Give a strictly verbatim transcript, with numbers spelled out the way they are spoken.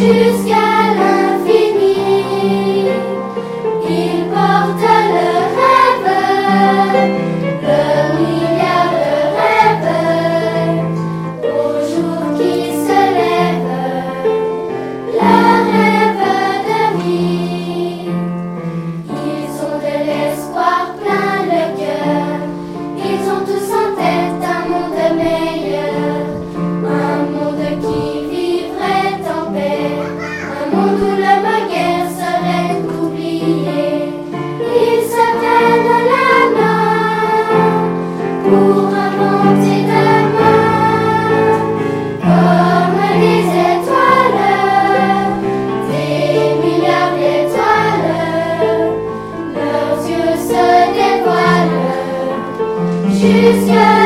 jusqu'à l'infini. Ils portent le rêve, le milliard de rêves, au jour qui se lève, le rêve de vie. Ils ont de l'espoir plein le cœur, ils ont tous en tête un monde meilleur, un monde qui vivrait en paix, un monde où le baguette serait oublié. Ils se prennent la main pour inventer demain, comme des étoiles, des milliards d'étoiles, leurs yeux se dévoilent jusqu'à